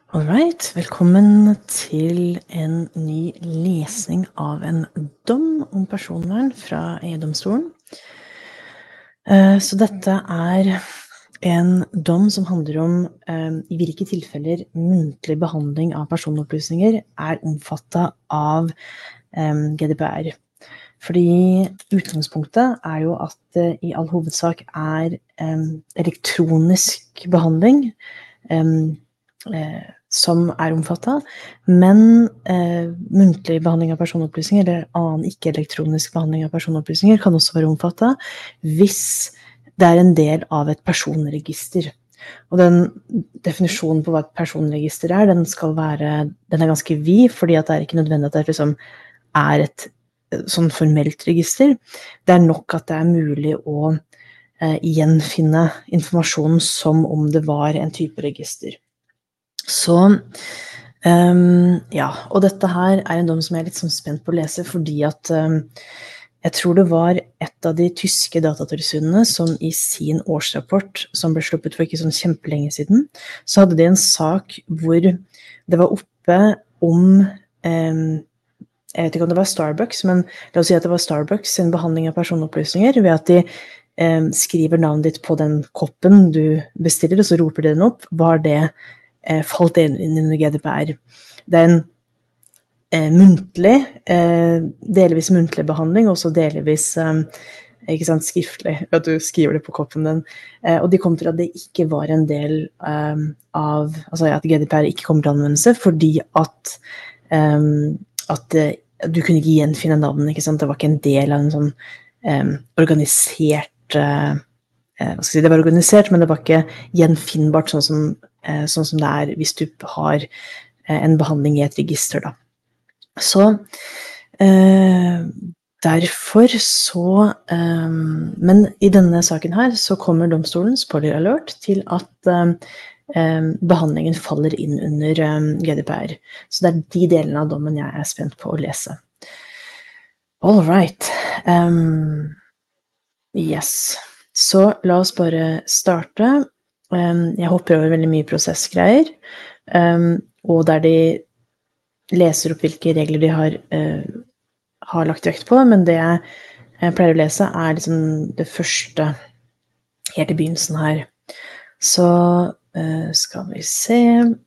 Alright, velkommen til en ny lesning av en dom om personvern fra EU-domstolen. Så dette en dom som handler om i hvilke tilfeller muntlig behandling av personopplysninger omfattet av GDPR. Fordi utgangspunktet jo at det i all hovedsak elektronisk behandling som omfattet, men muntlig behandling av personopplysninger eller annen ikke-elektronisk behandling av personopplysninger kan også være omfattet hvis det en del av et personregister. Og den definisjonen på hva et personregister den ganske vid, fordi at det ikke nødvendig at det liksom et sånn formelt register. Det nok at det mulig å gjenfinne informasjonen som om det var en type register. Så, ja, og dette her en dom som jeg litt sånn spent på å lese, fordi at jeg tror det var et av de tyske datatilsynene som i sin årsrapport, som ble sluppet for ikke sånn kjempelenge siden, så hadde de en sak hvor det var oppe om, jeg vet ikke om det var Starbucks, men la oss si at det var Starbucks sin behandling av personopplysninger, ved at de skriver navnet ditt på den koppen du bestiller, og så roper de den opp, var det falt inn under GDPR. Det muntlig, delvis muntlig behandling, og så delvis ikke sant, skriftlig, at du skriver det på koppen din. Og de kom til at det ikke var en del av, altså at GDPR ikke kommer til anvendelse, fordi at du kunne ikke gjenfinne navnet, ikke sant? Det var ikke en del av en sånn organisert det var organisert, men det var ikke gjenfinnbart sånn som det hvis du har en behandling i et register da. Så derfor så men i denne saken her så kommer domstolen, spoiler alert, til at behandlingen faller inn under GDPR. Så det de delene av dommen jeg spent på å lese. All right. Yes. Så la oss bare starte. Jeg hopper over veldig mye prosessgreier, og der de leser opp hvilke regler de har lagt vekt på, men det jeg pleier å lese liksom det første helt i begynnelsen her. Så skal vi se.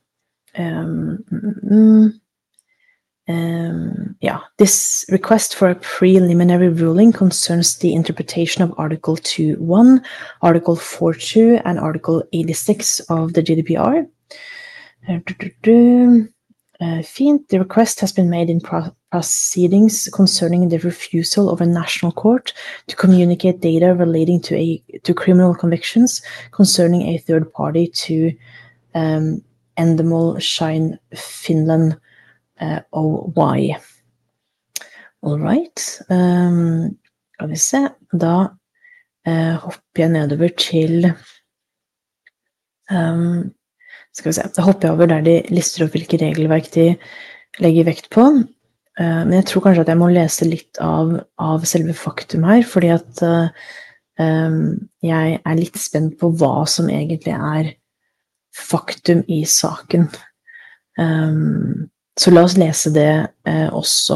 This request for a preliminary ruling concerns the interpretation of Article 2.1, Article 4.2, and Article 86 of the GDPR. The request has been made in proceedings concerning the refusal of a national court to communicate data relating to criminal convictions concerning a third party to Endemol Shine Finland OY. All right. Skal vi se. Da hopper jeg nedover til skal vi se. Da hopper jeg over der de lister opp hvilke regelverk de legger vekt på. Men jeg tror kanskje at jeg må lese litt av selve faktum her, fordi at jeg litt spent på hva som egentlig faktum i saken. Så la oss lese det også.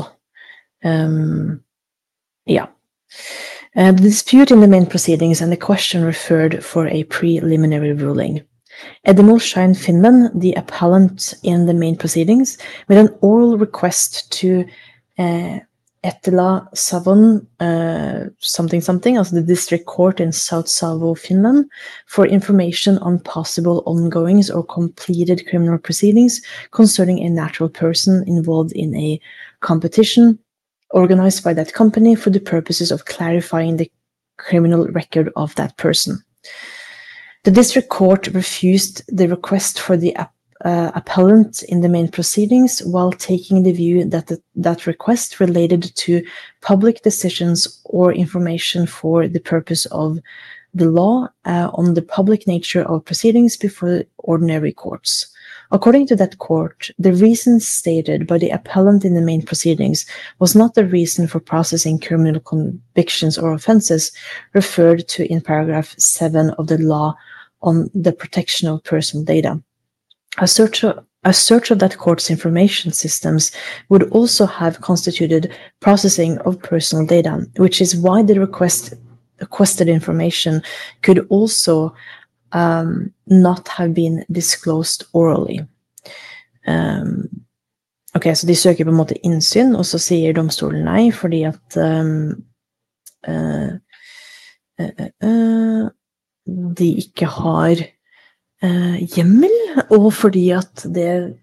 Ja. The dispute in the main proceedings and the question referred for a preliminary ruling. Endemol Shine Finland, the appellant in the main proceedings, made an oral request to Etelä Savon something, also the district court in South Savo, Finland, for information on possible ongoings or completed criminal proceedings concerning a natural person involved in a competition organized by that company for the purposes of clarifying the criminal record of that person. The district court refused the request for the appellant in the main proceedings while taking the view that that request related to public decisions or information for the purpose of the law on the public nature of proceedings before ordinary courts. According to that court, the reason stated by the appellant in the main proceedings was not the reason for processing criminal convictions or offenses referred to in paragraph 7 of the law on the protection of personal data. A search A search of that court's information systems would also have constituted processing of personal data, which is why the requested information could also not have been disclosed orally. Ok, så de søker på en måte innsyn, og så sier domstolen nei, fordi at de ikke har hjemmel, og fordi at det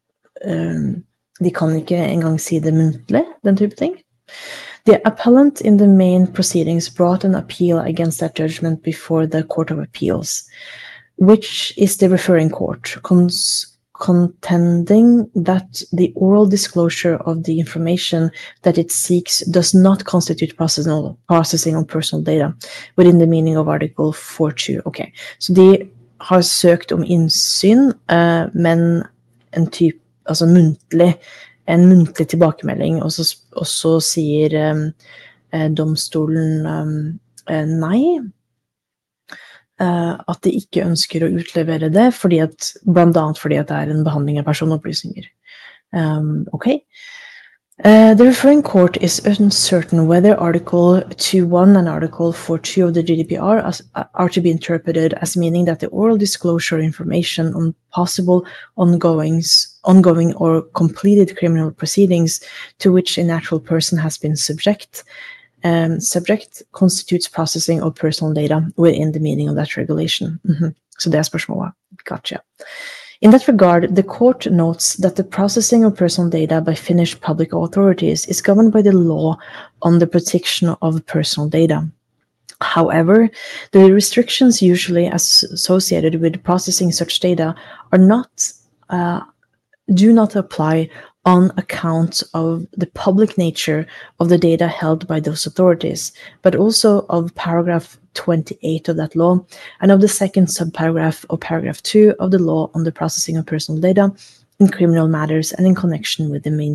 de kan ikke engang si det muntlig, den type ting. The appellant in the main proceedings brought an appeal against that judgment before the Court of Appeals, which is the referring court, contending that the oral disclosure of the information that it seeks does not constitute processing of personal data within the meaning of Article 4.2. Okay, så de har søkt om innsyn, men en type, altså en muntlig tilbakemelding, og så sier domstolen nei, at de ikke ønsker å utlevere det, blant annet fordi at det er en behandling av personopplysninger. Okay. The referring court is uncertain whether Article 2.1 and Article 4.2 of the GDPR are to be interpreted as meaning that the oral disclosure information on possible ongoing or completed criminal proceedings to which a natural person has been subject constitutes processing of personal data within the meaning of that regulation. Så det er spørsmålet. Gotcha. In that regard, the court notes that the processing of personal data by Finnish public authorities is governed by the law on the protection of personal data. However, the restrictions usually associated with processing such data do not apply on account of the public nature of the data held by those authorities, but also of paragraph 28 of that law and of the second subparagraph of paragraph 2 of the law on the processing of personal data in criminal matters and in connection with the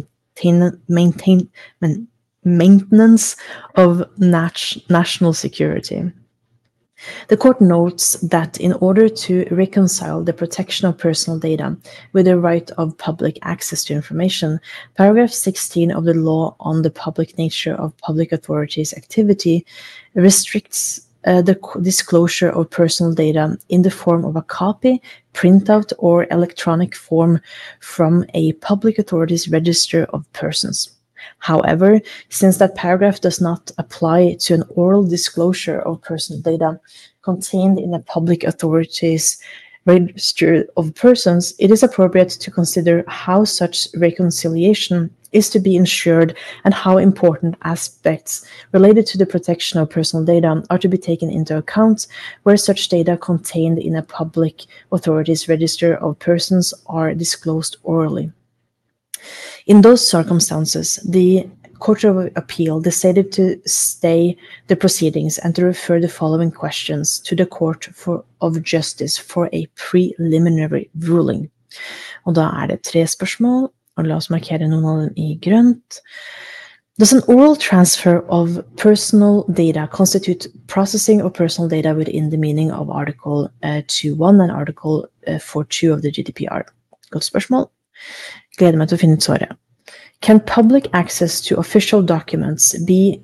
maintenance of national security. The court notes that in order to reconcile the protection of personal data with the right of public access to information, paragraph 16 of the law on the public nature of public authorities' activity restricts the disclosure of personal data in the form of a copy, printout, or electronic form from a public authority's register of persons. However, since that paragraph does not apply to an oral disclosure of personal data contained in a public authority's register of persons, it is appropriate to consider how such reconciliation is to be ensured and how important aspects related to the protection of personal data are to be taken into account where such data contained in a public authority's register of persons are disclosed orally. In those circumstances, the Court of Appeal decided to stay the proceedings and to refer the following questions to the Court of Justice for a preliminary ruling. Og da er det 3 spørsmål, og la oss markere noen av dem I grønt. Does an oral transfer of personal data constitute processing of personal data within the meaning of Article 2.1 and Article 4.2 of the GDPR? Godt spørsmål. Gleder meg til å finne ut svaret. Can public access to official documents be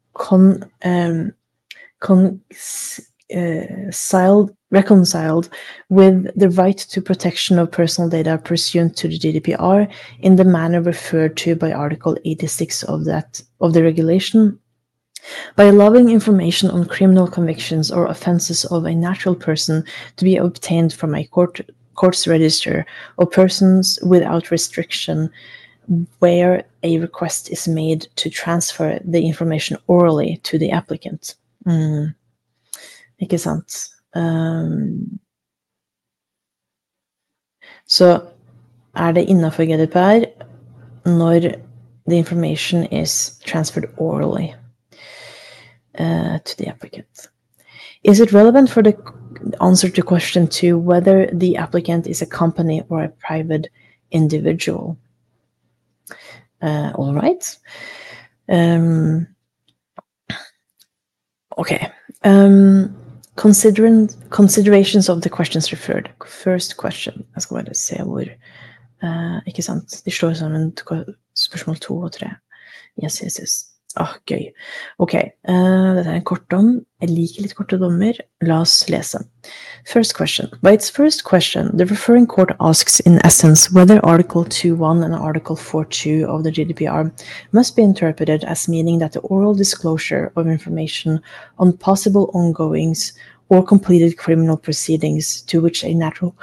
reconciled with the right to protection of personal data pursuant to the GDPR in the manner referred to by Article 86 of the regulation? By allowing information on criminal convictions or offenses of a natural person to be obtained from a court's register of persons without restriction, where a request is made to transfer the information orally to the applicant. Ikke sant? Så det innenfor GDPR når the information is transferred orally to the applicant. Is it relevant for the answer to question 2 whether the applicant is a company or a private individual? All right. Okay. Considerations of the questions referred. First question. Jeg skal bare se hvor Ikke sant? De slår sammen spørsmål 2 og 3. Yes. Gøy. Ok, dette en kort dom. Jeg liker litt korte dommer. La oss lese. First question. By its first question, the referring court asks in essence whether Article 2.1 and Article 4.2 of the GDPR must be interpreted as meaning that the oral disclosure of information on possible ongoings or completed criminal proceedings to which a natural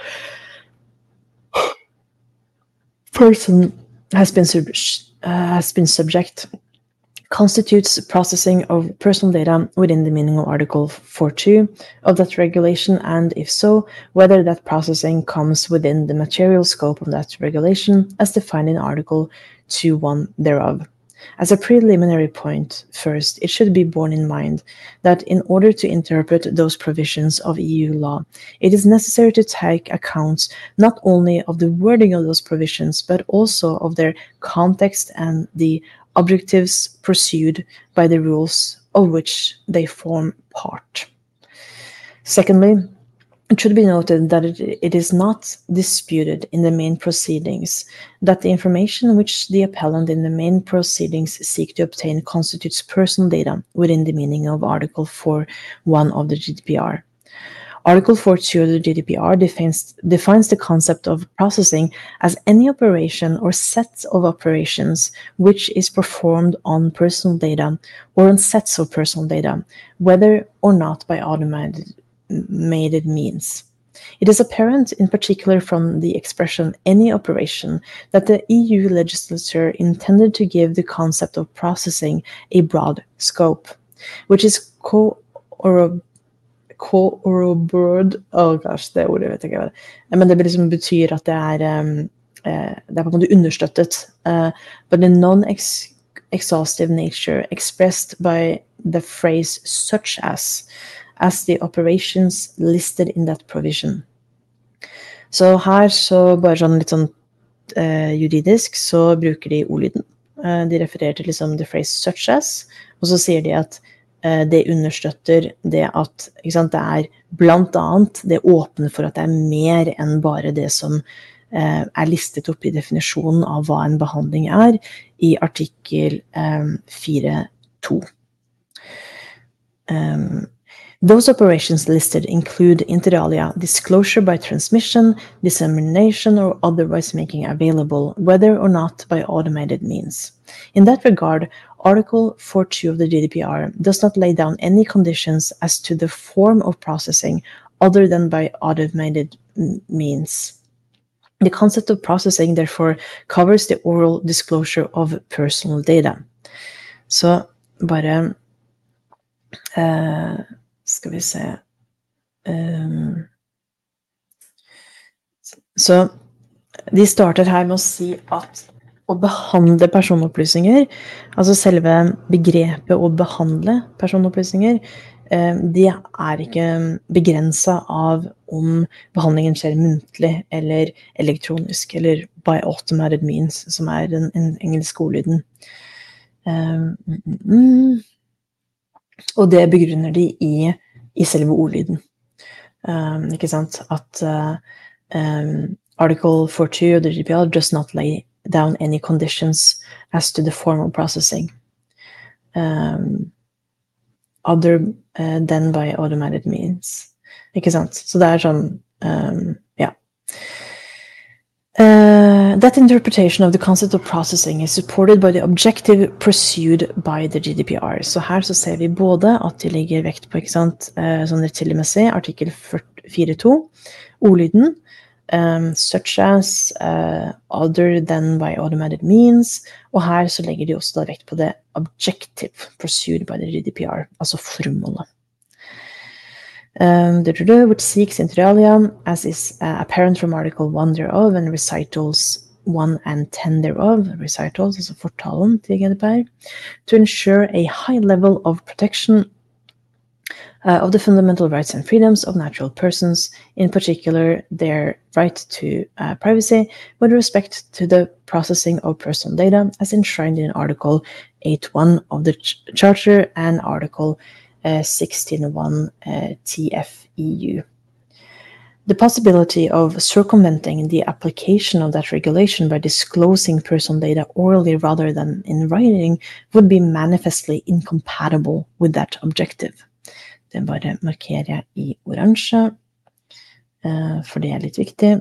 person has been subject constitutes processing of personal data within the meaning of Article 4.2 of that regulation, and if so, whether that processing comes within the material scope of that regulation as defined in Article 2.1 thereof. As a preliminary point, first, it should be borne in mind that in order to interpret those provisions of EU law, it is necessary to take account not only of the wording of those provisions, but also of their context and the objectives pursued by the rules of which they form part. Secondly, it should be noted that it is not disputed in the main proceedings that the information which the appellant in the main proceedings seek to obtain constitutes personal data within the meaning of Article 4.1 of the GDPR. Article 4.2 of the GDPR defines the concept of processing as any operation or set of operations which is performed on personal data or on sets of personal data, whether or not by automated means. It is apparent, in particular from the expression any operation, that the EU legislature intended to give the concept of processing a broad scope, which is corroborated, det ordet vet jeg ikke hva det er. Men det betyr at det på en måte understøttet, but in non-exhaustive nature expressed by the phrase such as the operations listed in that provision. Så her, så bare sånn litt sånn juridisk, så bruker de ordlyden. De refererer til liksom the phrase such as, og så sier de at det understøtter det at, ikke sant, det blant annet, det åpner for at det mer enn bare det som listet opp i definisjonen av hva en behandling i artikkel 4.2. Those operations listed include, inter alia, disclosure by transmission, dissemination, or otherwise making available, whether or not by automated means. In that regard, Article 4.2 of the GDPR does not lay down any conditions as to the form of processing other than by automated means. The concept of processing, therefore, covers the oral disclosure of personal data. Så bare skal vi se Så de starter her med å si at å behandle personopplysninger, altså selve begrepet å behandle personopplysninger, det ikke begrenset av om behandlingen skjer muntlig eller elektronisk, eller by automated means, som den engelske ordlyden. Og det begrunner de i selve ordlyden. Ikke sant? At Article 4.2 of the GDPR does not lay down any conditions as to the form of processing other than by automated means. Ikke sant? Så det sånn, ja. That interpretation of the concept of processing is supported by the objective pursued by the GDPR. Så her så ser vi både at de legger vekt på, ikke sant, sånn til og med se, artikkel 4.2, ordlyden, such as other than by automated means, og her så legger de også da vekt på det objective pursued by the GDPR, altså formålet. Which seeks inter alia, as is apparent from Article 1 thereof and recitals 1 and 10 thereof, recitals, altså fortalen til GDPR, to ensure a high level of protection of the fundamental rights and freedoms of natural persons, in particular their right to privacy, with respect to the processing of personal data as enshrined in Article 8.1 of the Charter and Article 16.1 TFEU. The possibility of circumventing the application of that regulation by disclosing personal data orally rather than in writing would be manifestly incompatible with that objective. Den bare markerer jeg I oransje, for det litt viktig.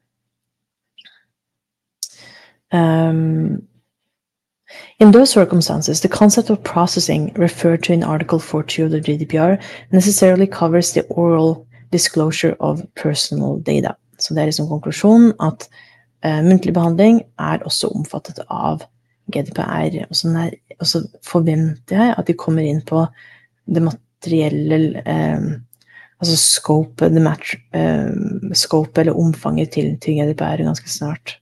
In those circumstances, the concept of processing referred to in Article 40 of the GDPR necessarily covers the oral disclosure of personal data. Så det liksom konklusjonen at muntlig behandling også omfattet av GDPR. Og så forventer jeg at de kommer inn på det materielle, altså scope eller omfanget til GDPR ganske snart.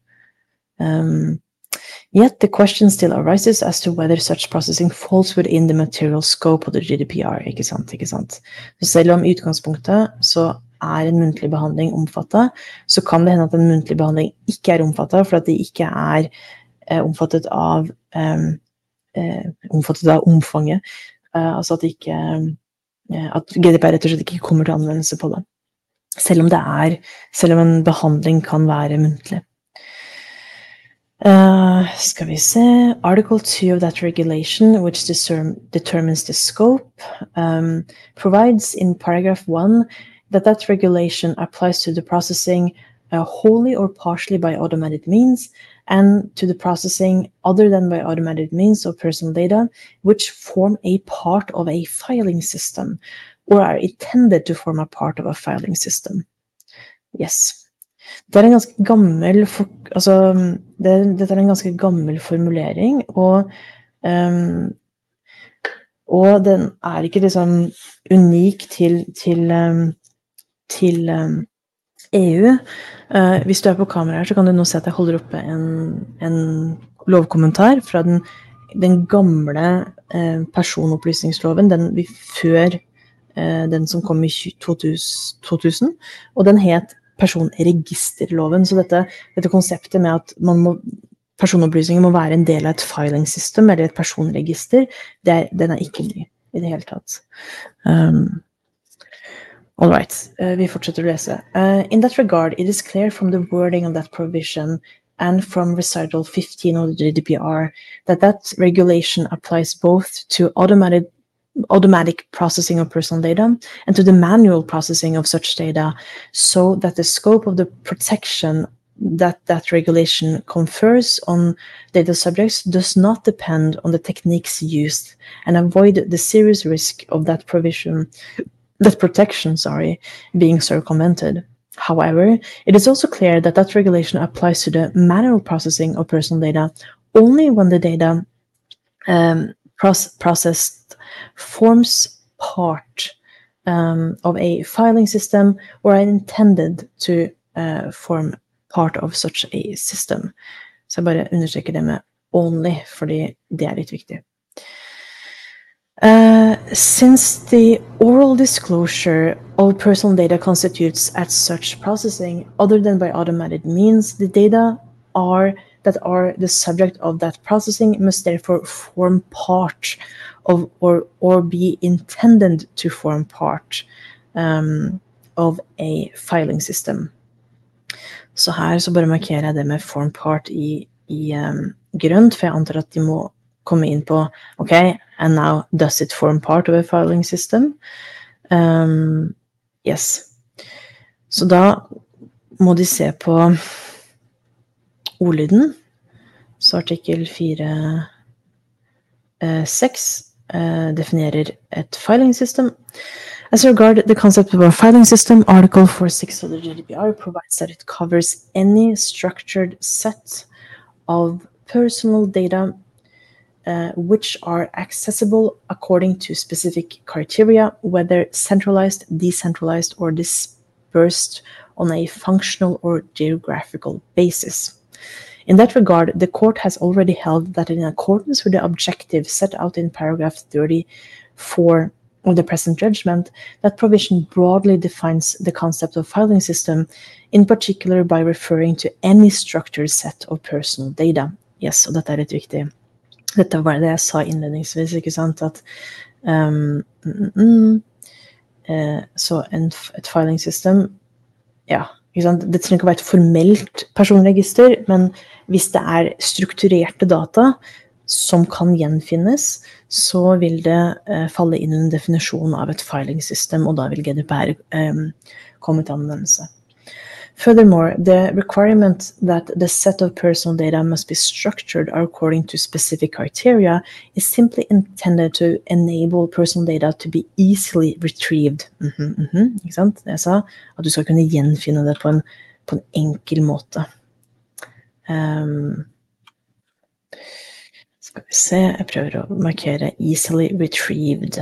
Yet the question still arises as to whether such processing falls within the material scope of the GDPR, ikke sant? Så selv om I utgangspunktet så en muntlig behandling omfattet, så kan det hende at en muntlig behandling ikke omfattet, for at det ikke omfattet av omfanget, altså at GDPR rett og slett ikke kommer til anvendelse på det, selv om en behandling kan være muntlig. Skal vi se, Article 2 of that regulation, which determines the scope, provides in paragraph 1 that regulation applies to the processing wholly or partially by automated means, and to the processing other than by automated means of personal data, which form a part of a filing system, or are intended to form a part of a filing system. Yes. Det en ganske gammel, dette en ganske gammel formulering, og den ikke liksom unik til EU. Hvis du på kamera her, så kan du nå se at jeg holder oppe en lovkommentar fra den gamle personopplysningsloven, den før den som kom I 2000, og den het personregisterloven. Så dette konseptet med at personopplysninger må være en del av et filing system eller et personregister, den ikke ny I det hele tatt. All right, vi fortsetter å lese. In that regard, it is clear from the wording of that provision and from recital 15 of the GDPR that regulation applies both to automatic processing of personal data and to the manual processing of such data, so that the scope of the protection that regulation confers on data subjects does not depend on the techniques used, and avoid the serious risk of that protection, being circumvented. However, it is also clear that regulation applies to the manual processing of personal data only when the data processed forms part of a filing system or are intended to form part of such a system. Så jeg bare understreker det med only, fordi det litt viktig. Since the oral disclosure of personal data constitutes as such processing, other than by automated means, the data that are the subject of that processing must therefore form part of or be intended to form part of a filing system. Så her så bare markerer jeg det med form part I grønt, for jeg antar at de må komme inn på, okay, and now does it form part of a filing system? Yes. Så da må de se på ordlyden, så artikkel 4.6 definerer et filing system. As regard the concept of a filing system, Article 4.6 of the GDPR provides that it covers any structured set of personal data which are accessible according to specific criteria, whether centralized, decentralized, or dispersed on a functional or geographical basis. In that regard, the court has already held that in accordance with the objective set out in paragraph 34 of the present judgment, that provision broadly defines the concept of filing system, in particular by referring to any structured set of personal data. Yes, og dette litt viktig. Dette var det jeg sa innledningsvis, ikke sant, at så et filing system ja, ikke sant? Det trenger ikke å være et formelt personregister, men hvis det strukturerte data som kan gjenfinnes, så vil det falle inn under definisjonen av et filing system, og da vil GDPR komme til anvendelse. Furthermore, the requirement that the set of personal data must be structured according to specific criteria is simply intended to enable personal data to be easily retrieved. Ikke sant? Det jeg sa, at du skal kunne gjenfinne det på en enkel måte. Skal vi se, jeg prøver å markere easily retrieved.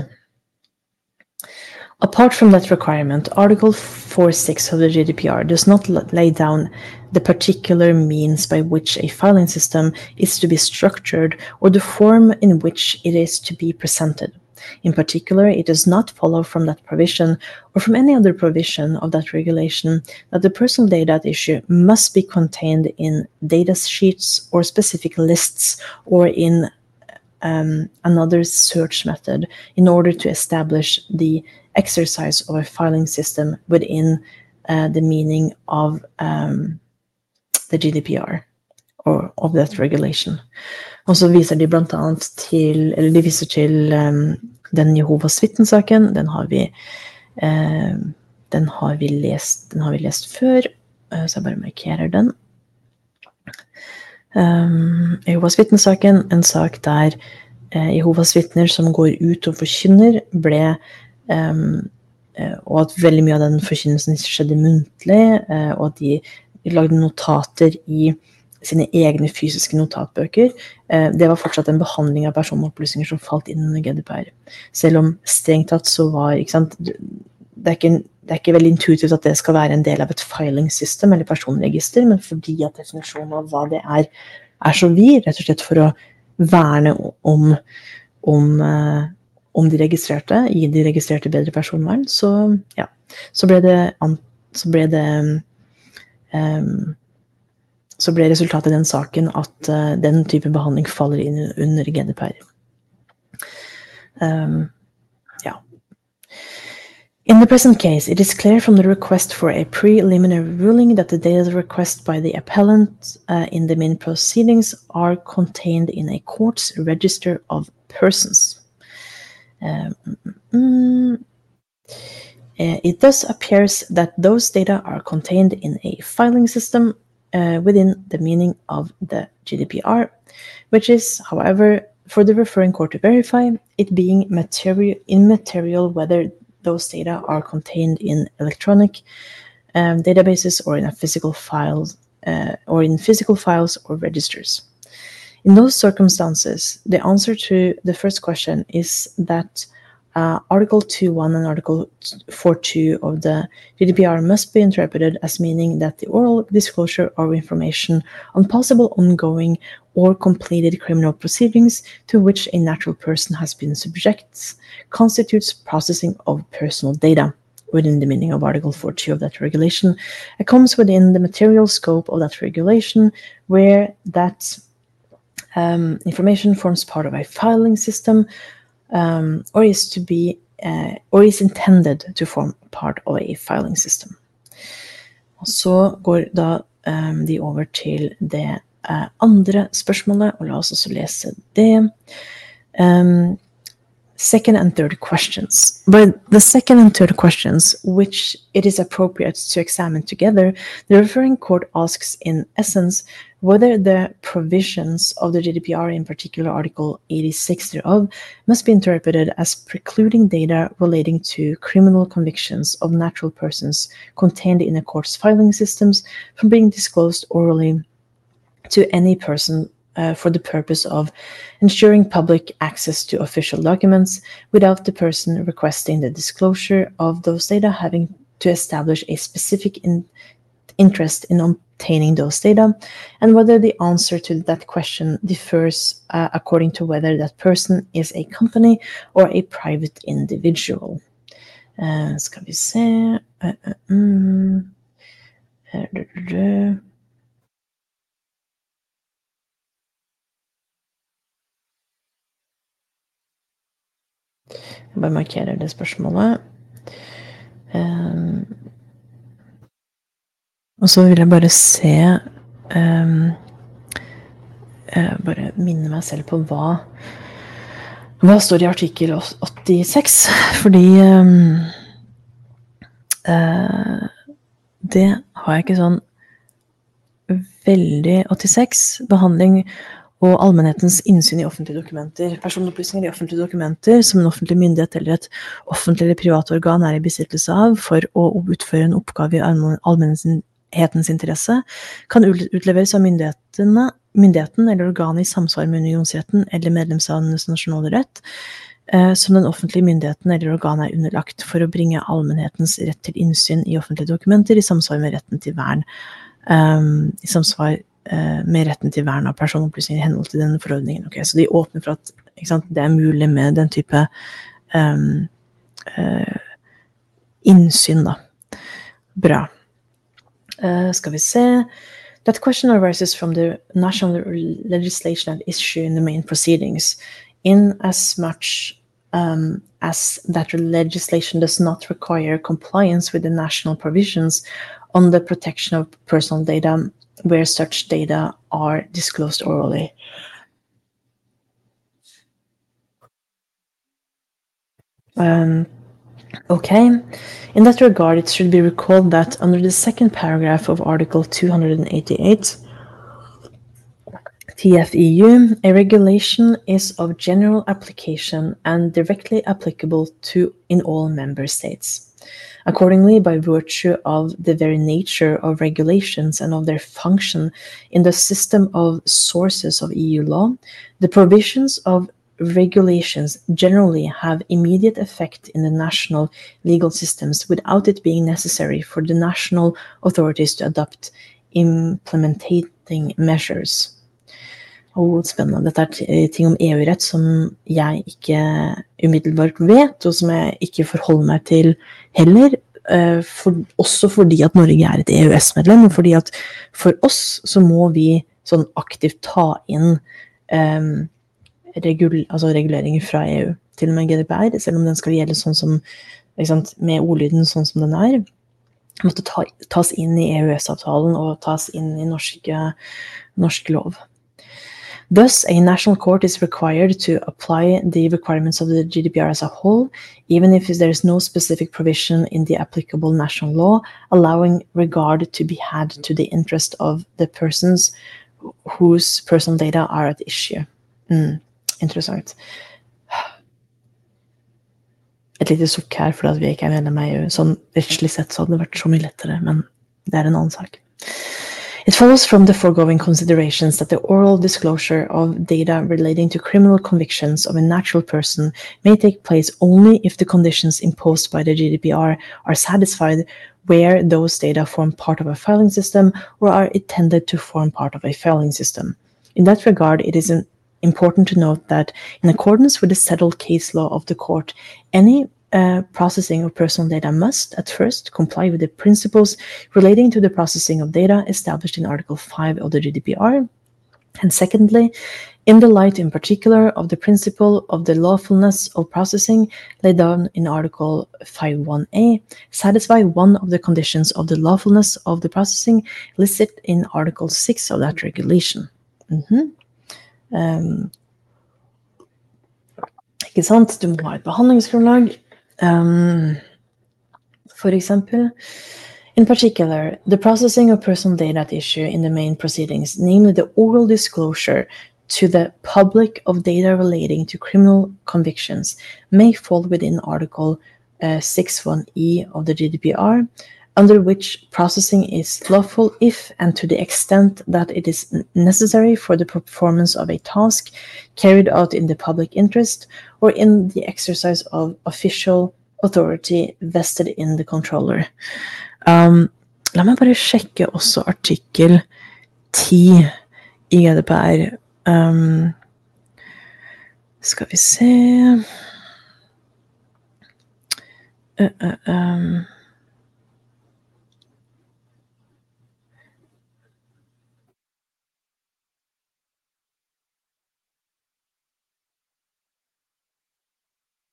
Apart from that requirement, Article 4.6 of the GDPR does not lay down the particular means by which a filing system is to be structured or the form in which it is to be presented. In particular, it does not follow from that provision or from any other provision of that regulation that the personal data at issue must be contained in data sheets or specific lists or in another search method in order to establish the exercise of a filing system within the meaning of the GDPR or of that regulation. Og så viser de blant annet til, eller de viser til den Jehovas Vitnesaken. Den har vi lest før, så jeg bare markerer den. Jehovas Vitnesaken, en sak der Jehovas vitner som går ut og forkynner og at veldig mye av den forkynnelsen skjedde muntlig, og at de lagde notater i sine egne fysiske notatbøker. Det var fortsatt en behandling av personopplysninger som falt inn under GDPR. Selv om strengt tatt så var, ikke sant, det er ikke veldig intuitivt at det skal være en del av et filing system eller personregister, men fordi at definisjonen av hva det så vid, rett og slett for å verne om de registrerte, gi de registrerte bedre personvern, så ble resultatet i den saken at den type behandling faller inn under GDPR. In the present case, it is clear from the request for a preliminary ruling that the data request by the appellant in the main proceedings are contained in a court's register of persons. It thus appears that those data are contained in a filing system within the meaning of the GDPR, which is, however, for the referring court to verify, it being immaterial whether those data are contained in electronic databases or in physical files or registers. In those circumstances, the answer to the first question is that Article 2.1 and Article 4.2 of the GDPR must be interpreted as meaning that the oral disclosure of information on possible ongoing or completed criminal proceedings to which a natural person has been subject constitutes processing of personal data within the meaning of Article 4.2 of that regulation. It comes within the material scope of that regulation where that information forms part of a filing system or is intended to form part of a filing system. Og så går da de over til det andre spørsmålet, og la oss også lese det. Second and third questions. By the second and third questions, which it is appropriate to examine together, the referring court asks in essence whether the provisions of the GDPR, in particular Article 86 thereof, must be interpreted as precluding data relating to criminal convictions of natural persons contained in a court's filing systems from being disclosed orally to any person for the purpose of ensuring public access to official documents without the person requesting the disclosure of those data having to establish a specific interest in obtaining those data, and whether the answer to that question differs according to whether that person is a company or a private individual. Skal vi se... Jeg bare markerer det spørsmålet. Og så vil jeg bare se bare minne meg selv på hva står i artikkel 86, fordi det har jeg ikke sånn veldig 86, behandling og allmennhetens innsyn i offentlige dokumenter. Personopplysninger i offentlige dokumenter som en offentlig myndighet eller et offentlig eller privat organ er i besittelse av for å utføre en oppgave i allmennhetens interesse, kan utleveres av myndigheten eller organet i samsvar med unionsretten eller medlemsstatenes nasjonale rett, som den offentlige myndigheten eller organet er underlagt for å bringe allmennhetens rett til innsyn i offentlige dokumenter i samsvar med retten til vern i samsvar med retten til vern av personopplysninger i henhold til denne forordningen. Okay, så de åpner for at det er mulig med den type innsyn da. Bra. Skal vi se. That question arises from the national legislation at issue in the main proceedings, in as much as that legislation does not require compliance with the national provisions on the protection of personal data where such data are disclosed orally. Okay, in that regard, it should be recalled that under the second paragraph of Article 288 TFEU, a regulation is of general application and directly applicable in all member states. Accordingly, by virtue of the very nature of regulations and of their function in the system of sources of EU law, the provisions of regulations generally have immediate effect in the national legal systems without it being necessary for the national authorities to adopt implementing measures. Spennende. Dette ting om EU-rett som jeg ikke umiddelbart vet, og som jeg ikke forholder meg til heller, også fordi at Norge er et EØS-medlem, og fordi at for oss så må vi sånn aktivt ta inn reguleringer fra EU, til og med GDPR, selv om den skal gjelde sånn som, med ordlyden sånn som den er, måtte tas inn i EØS-avtalen og tas inn i norsk lov. Thus, a national court is required to apply the requirements of the GDPR as a whole, even if there is no specific provision in the applicable national law allowing regard to be had to the interest of the persons whose personal data are at issue. Interessant. Et lite sukk her for at vi ikke er medlem av EU. Sånn rettslig sett så hadde det vært så mye lettere, men det er en annen sak. It follows from the foregoing considerations that the oral disclosure of data relating to criminal convictions of a natural person may take place only if the conditions imposed by the GDPR are satisfied where those data form part of a filing system or are intended to form part of a filing system. In that regard, it is important to note that in accordance with the settled case law of the court, any processing of personal data must, at first, comply with the principles relating to the processing of data established in Article 5 of the GDPR, and secondly, in the light in particular of the principle of the lawfulness of processing laid down in Article 5.1a, satisfy one of the conditions of the lawfulness of the processing listed in Article 6 of that regulation. Ikke sant? Du må ha et behandlingsgrunnlag. For example, in particular, the processing of personal data at issue in the main proceedings, namely the oral disclosure to the public of data relating to criminal convictions, may fall within Article 6.1e of the GDPR, under which processing is lawful if and to the extent that it is necessary for the performance of a task carried out in the public interest or in the exercise of official authority vested in the controller. La meg bare sjekke også artikkel 10 i GDPR. Skal vi se...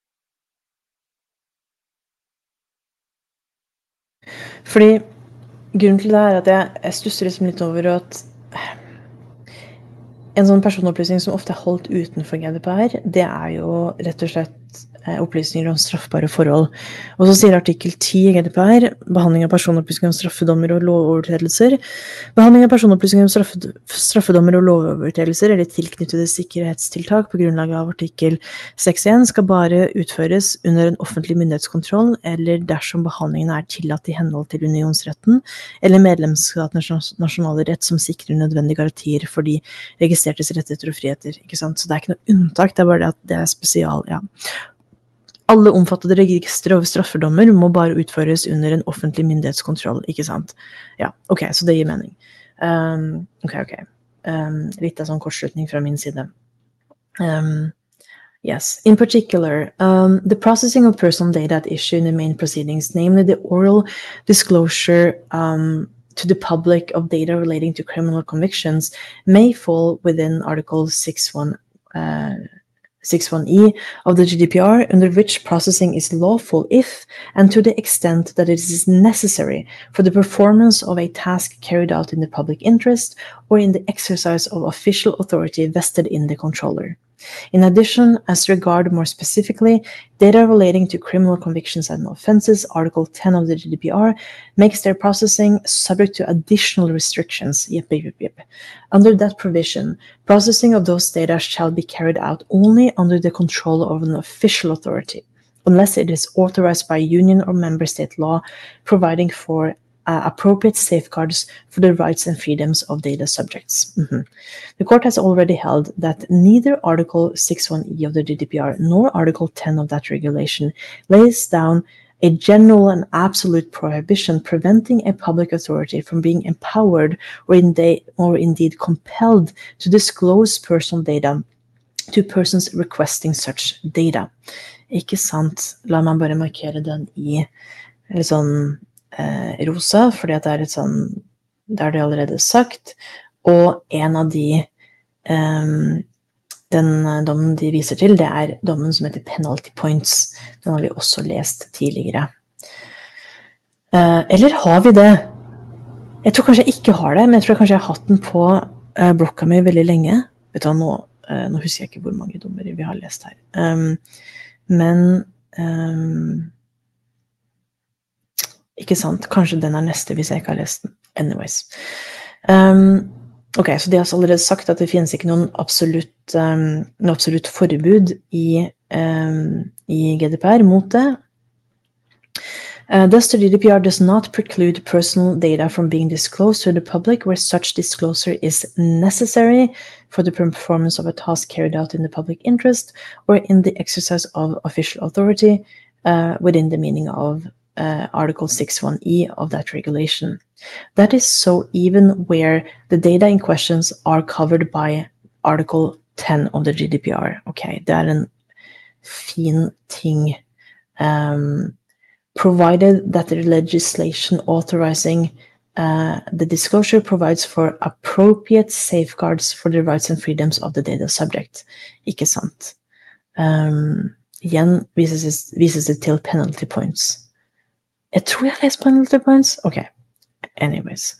Fordi grunnen til det at jeg stusser liksom litt over at en sånn personopplysning som ofte holdt utenfor GDPR, det jo rett og slett opplysninger om straffbare forhold. Og så sier artikkel 10 i GDPR, behandling av personopplysninger om straffedommer og lovovertredelser. Behandling av personopplysninger om straffedommer og lovovertredelser eller tilknyttede sikkerhetstiltak på grunnlag av artikkel 6.1 skal bare utføres under en offentlig myndighetskontroll eller dersom behandlingen tillatt i henhold til unionsretten eller medlemsstatenes nasjonale rett som sikrer nødvendige garantier for de registrertes rettigheter og friheter, ikke sant? Så det ikke noe unntak, det bare det at det spesial, ja. Alle omfattede registre over straffedommer må bare utføres under en offentlig myndighetskontroll, ikke sant? Ja, ok, så det gir mening. Ok. Litt av sånn kortslutning fra min side. Yes, in particular, the processing of personal data at issue in the main proceedings, namely the oral disclosure to the public of data relating to criminal convictions, may fall within Article 6.1e of the GDPR, under which processing is lawful if and to the extent that it is necessary for the performance of a task carried out in the public interest or in the exercise of official authority vested in the controller. In addition, as regard more specifically, data relating to criminal convictions and offenses, Article 10 of the GDPR makes their processing subject to additional restrictions. Under that provision, processing of those data shall be carried out only under the control of an official authority, unless it is authorized by union or member state law, providing for appropriate safeguards for the rights and freedoms of data subjects. The court has already held that neither Article 6.1e of the GDPR nor Article 10 of that regulation lays down a general and absolute prohibition preventing a public authority from being empowered or indeed compelled to disclose personal data to persons requesting such data. Ikke sant? La meg bare markere den i litt sånn rosa, fordi at det et sånn, det det allerede sagt, og en av de den dommen de viser til, det dommen som heter Penalty Points. Den har vi også lest tidligere. Eller har vi det? Jeg tror kanskje jeg ikke har det, men jeg tror kanskje jeg har hatt den på blokka mi veldig lenge. Vet du hva, nå husker jeg ikke hvor mange dommer vi har lest her. Men ikke sant, kanskje den neste hvis jeg ikke har lest den. Anyways. Ok, så de har allerede sagt at det finnes ikke noen absolutt forbud i GDPR mot det. Thus, the GDPR does not preclude personal data from being disclosed to the public where such disclosure is necessary for the performance of a task carried out in the public interest or in the exercise of official authority within the meaning of Article 6.1e of that regulation. That is so even where the data in questions are covered by Article 10 of the GDPR. Okay, det en fin ting. Provided that the legislation authorizing the disclosure provides for appropriate safeguards for the rights and freedoms of the data subject. Ikke sant? Igjen vises det til penalty points. Jeg tror jeg har lest penalty points. Ok, anyways.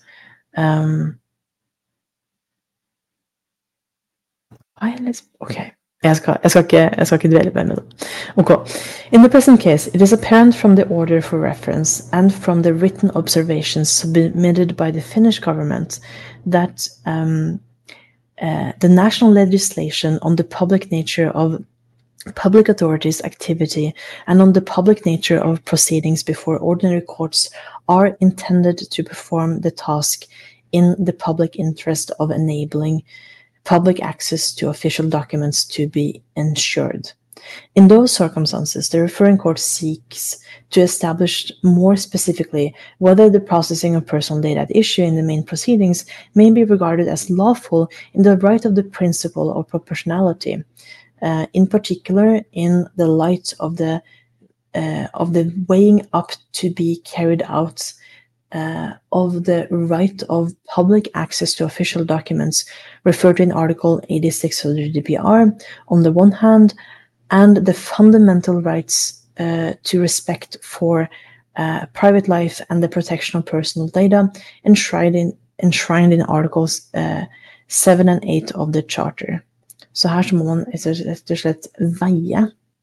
Okay. Jeg skal ikke dvele mer med det. Okay. In the present case, it is apparent from the order for reference and from the written observations submitted by the Finnish government that the national legislation on the public nature of public authorities' activity and on the public nature of proceedings before ordinary courts are intended to perform the task in the public interest of enabling public access to official documents to be ensured. In those circumstances, the referring court seeks to establish more specifically whether the processing of personal data at issue in the main proceedings may be regarded as lawful in the light of the principle of proportionality, in particular in the light of the weighing up to be carried out of the right of public access to official documents referred to in Article 86 of the GDPR on the one hand, and the fundamental rights to respect for private life and the protection of personal data enshrined in Articles 7 and 8 of the Charter. Så her så må man rett og slett veie.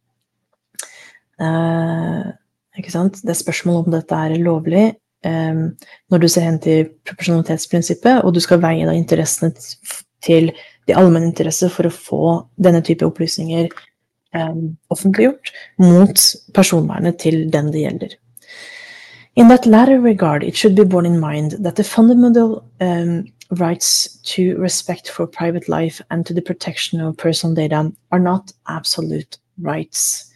Ikke sant? Det spørsmålet om dette lovlig når du ser hen til proporsjonalitetsprinsippet, og du skal veie da interessene til de allmenne interesser for å få denne type opplysninger offentliggjort mot personvernet til den det gjelder. In that latter regard, it should be borne in mind that the fundamental rights to respect for private life and to the protection of personal data are not absolute rights.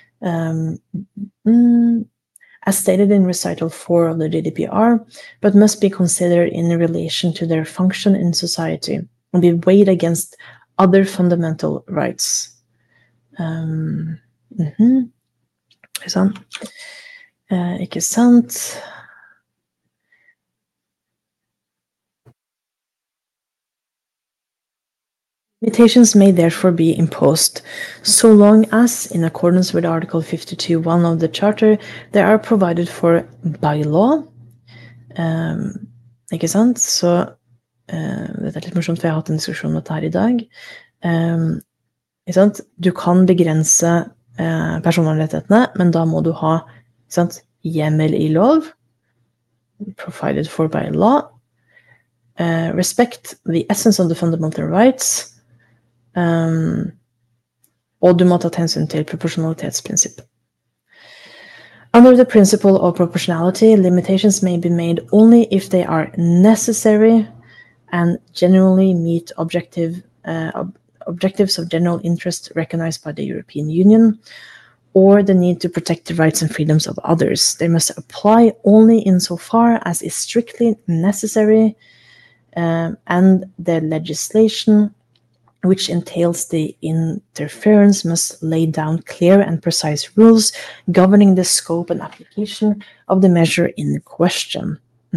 As stated in Recital 4 of the GDPR, but must be considered in relation to their function in society and be weighed against other fundamental rights. Ikke sant? Limitations may therefore be imposed, so long as, in accordance with Article 52.1 of the Charter, they are provided for by law. Ikke sant? Så dette litt morsomt, for jeg har hatt en diskusjon om dette her I dag. Ikke sant? Du kan begrense personvernrettighetene, men da må du ha ikke sant? Hjemmel I lov, provided for by law, respect the essence of the fundamental rights, og du må ta hensyn til proporsjonalitetsprinsippet. Under the principle of proportionality, limitations may be made only if they are necessary and generally meet objectives of general interest recognized by the European Union, or the need to protect the rights and freedoms of others. They must apply only insofar as is strictly necessary, and the legislation which entails the interference must lay down clear and precise rules governing the scope and application of the measure in question.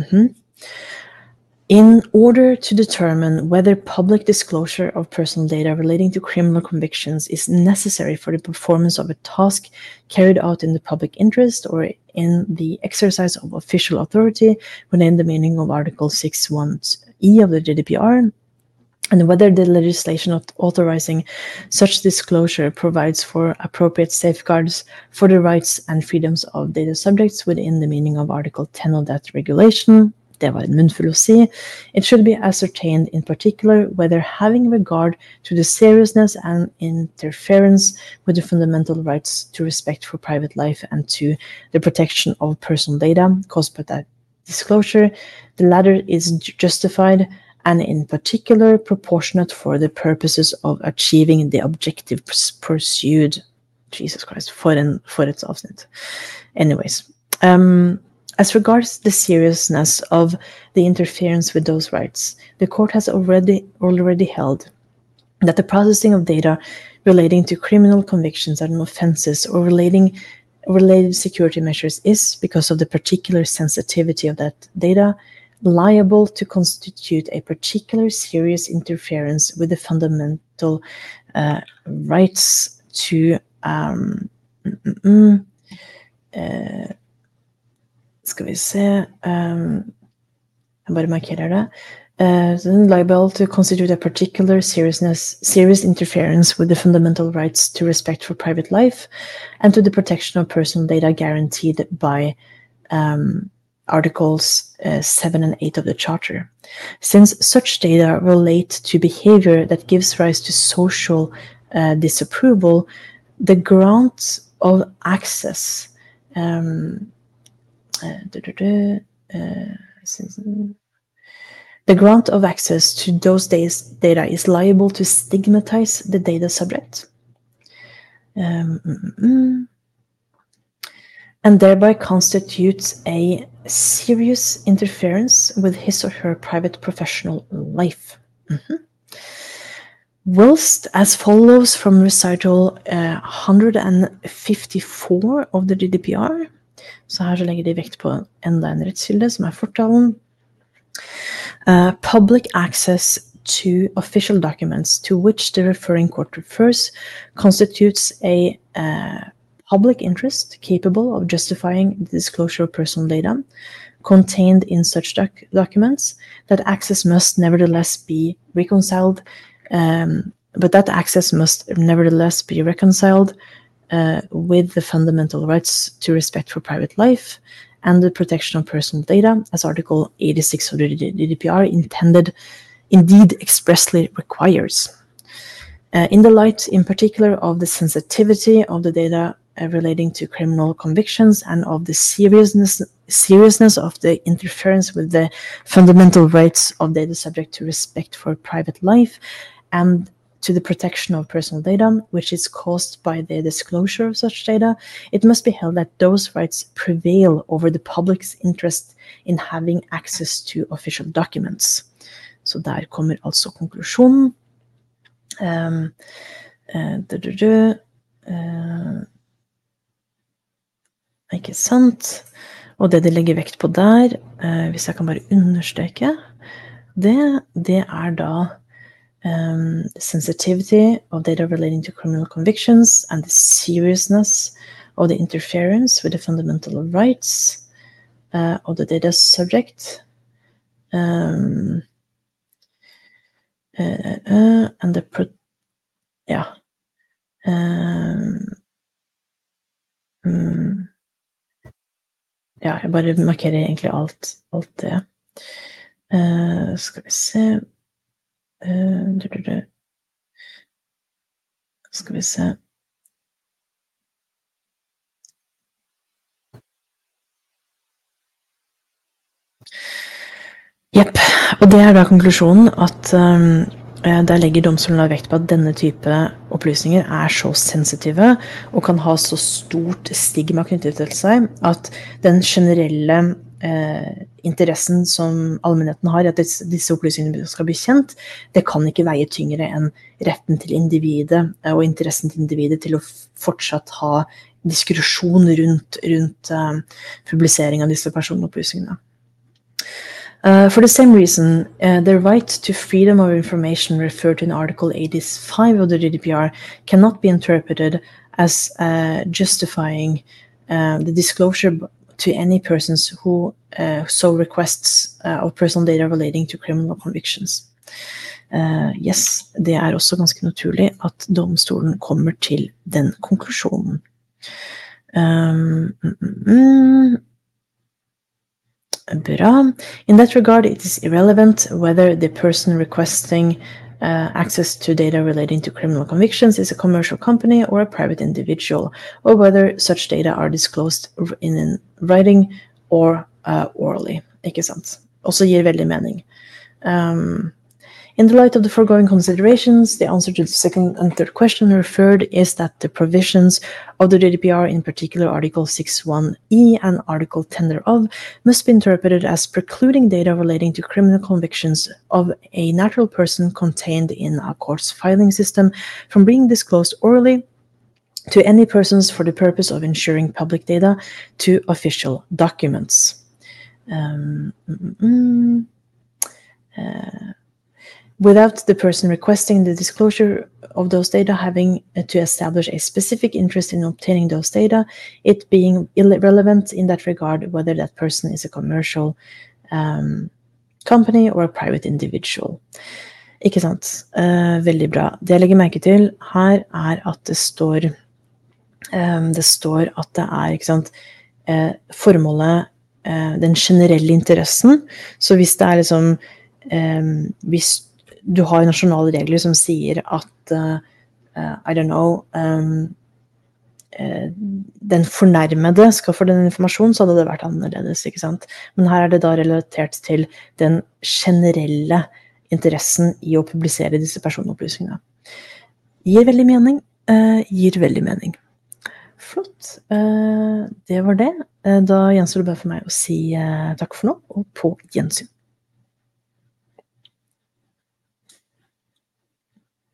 In order to determine whether public disclosure of personal data relating to criminal convictions is necessary for the performance of a task carried out in the public interest or in the exercise of official authority within the meaning of Article 6.1e of the GDPR, and whether the legislation authorizing such disclosure provides for appropriate safeguards for the rights and freedoms of data subjects within the meaning of Article 10 of that regulation. Det var en munnfull å si. It should be ascertained in particular whether having regard to the seriousness and interference with the fundamental rights to respect for private life and to the protection of personal data caused by that disclosure, the latter is justified and in particular proportionate for the purposes of achieving the objective pursued. Jesus Christ, for et avsnitt. Anyways, as regards the seriousness of the interference with those rights, the court has already held that the processing of data relating to criminal convictions and offenses or related security measures is, because of the particular sensitivity of that data, liable to constitute a particular serious interference with the fundamental rights to skal vi se jeg bare markerer det liable to constitute a particular serious interference with the fundamental rights to respect for private life and to the protection of personal data guaranteed by Articles 7 and 8 of the Charter. Since such data relate to behavior that gives rise to social disapproval, the grant of access the grant of access to those data is liable to stigmatize the data subject and thereby constitutes a serious interference with his or her private professional life. Whilst, as follows from recital 154 of the GDPR, så her så legger de vekt på enda en rettskilde som fortalen. Public access to official documents to which the referring court refers constitutes a public interest capable of justifying the disclosure of personal data contained in such documents, that access must nevertheless be reconciled, with the fundamental rights to respect for private life and the protection of personal data, as Article 86 of the GDPR indeed expressly requires. In the light, in particular, of the sensitivity of the data relating to criminal convictions and of the seriousness of the interference with the fundamental rights of data subject to respect for private life and to the protection of personal data, which is caused by the disclosure of such data, it must be held that those rights prevail over the public's interest in having access to official documents. Så der kommer altså konklusjonen. Ikke sant? Og det de legger vekt på der, hvis jeg kan bare understreke, det da sensitivity of data relating to criminal convictions and the seriousness of the interference with the fundamental rights of the data subject, and the jeg bare markerer egentlig alt det. Skal vi se. Skal vi se. Jepp, og det da konklusjonen at der legger domstolen vekt på at denne type opplysninger så sensitive og kan ha så stort stigma knyttet til seg at den generelle interessen som allmennheten har, at disse opplysningene skal bli kjent, det kan ikke veie tyngre enn retten til individet og interessen til individet til å fortsatt ha diskusjon rundt publisering av disse personopplysningene. For the same reason, the right to freedom of information referred to in Article 85 of the GDPR cannot be interpreted as justifying the disclosure to any persons who so requests of personal data relating to criminal convictions. Yes, det også ganske naturlig at domstolen kommer til den konklusjonen. Bra. In that regard, it is irrelevant whether the person requesting access to data relating to criminal convictions is a commercial company or a private individual, or whether such data are disclosed in writing or orally. Ikke sant? Også gir veldig mening. In the light of the foregoing considerations, the answer to the second and third question referred is that the provisions of the GDPR, in particular Article 6.1e and Article 10 thereof, must be interpreted as precluding data relating to criminal convictions of a natural person contained in a court's filing system from being disclosed orally to any persons for the purpose of ensuring public data to official documents. Without the person requesting the disclosure of those data having to establish a specific interest in obtaining those data, it being irrelevant in that regard whether that person is a commercial company or a private individual. Ikke sant? Veldig bra. Det jeg legger merke til her at det står at det ikke sant, formålet, den generelle interessen, så hvis det liksom, hvis du har nasjonale regler som sier at, I don't know, den fornærmede skal få den informasjonen, så hadde det vært annerledes, ikke sant? Men her det da relatert til den generelle interessen i å publisere disse personopplysningene. Gir veldig mening. Flott, det var det. Da gjenstår det bare for meg å si takk for nå, og på gjensyn.